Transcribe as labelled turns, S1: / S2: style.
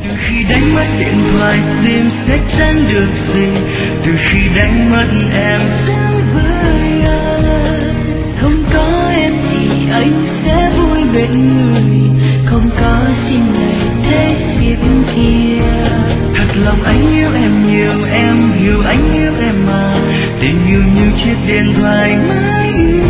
S1: Từ khi đánh mất điện thoại tim sẽ chẳng được gì. Từ khi đánh mất em sẽ với ai. Không có em thì anh sẽ vui bên người. Không có xin này thế kiếp kia. Thật lòng anh yêu em nhiều, em hiểu anh yêu em mà. Tình yêu như chiếc điện thoại mãi